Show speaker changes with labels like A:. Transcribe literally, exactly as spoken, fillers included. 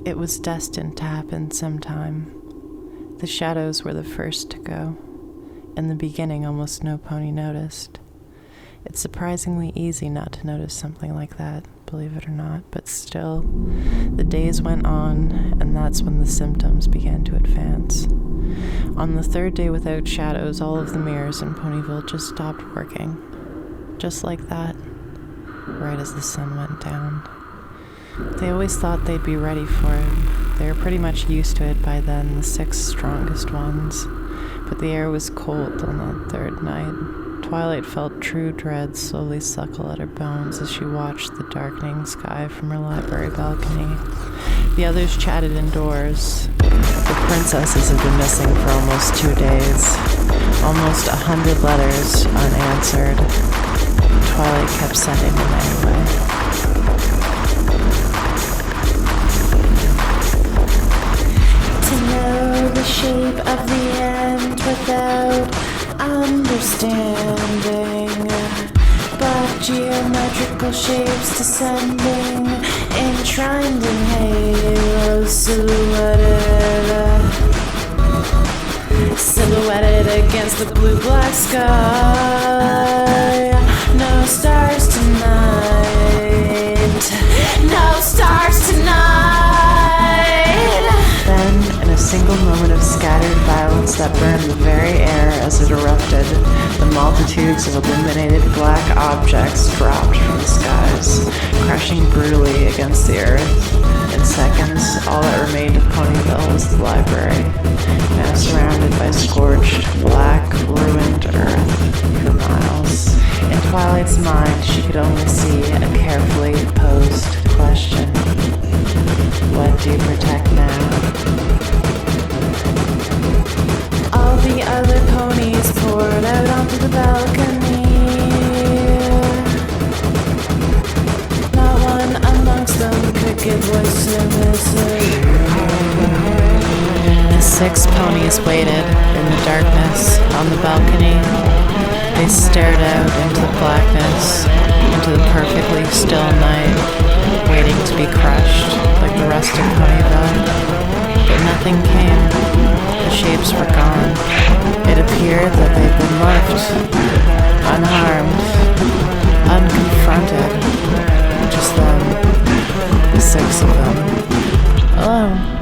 A: It was destined to happen sometime. The shadows were the first to go. In the beginning, almost no pony noticed. It's surprisingly easy not to notice something like that, believe it or not, but still, the days went on, and that's when the symptoms began to advance. On the third day without shadows, all of the mirrors in Ponyville just stopped working. Just like that, right as the sun went down. They always thought they'd be ready for it. They were pretty much used to it by then, the six strongest ones. But the air was cold on that third night. Twilight felt true dread slowly suckle at her bones as she watched the darkening sky from her library balcony. The others chatted indoors. The princesses had been missing for almost two days. Almost a hundred letters unanswered. Twilight kept sending them anyway.
B: To know the shape of the end without understanding, but geometrical shapes descending, enshrined in halos, silhouetted, silhouetted against the blue-black sky. No stars tonight, no stars tonight.
A: Then, in a single moment of scattered violence that burned the very air as it erupted, the multitudes of illuminated black objects dropped from the skies, crashing brutally against the earth. In seconds, all that remained of Ponyville was the library, now surrounded by scorched, black, ruined earth for miles. In Twilight's mind, she could only see a carefully posed question. What do you protect now?
B: All the other ponies poured out onto the balcony. Not one amongst them could give voice to their misery.
A: The six ponies waited in the darkness on the balcony. They stared out into the blackness, into the perfectly still night, waiting to be crushed like the rest of Ponyville. But nothing came. The shapes were gone. It appeared that they'd been left unharmed, unconfronted. Just them, the six of them, alone.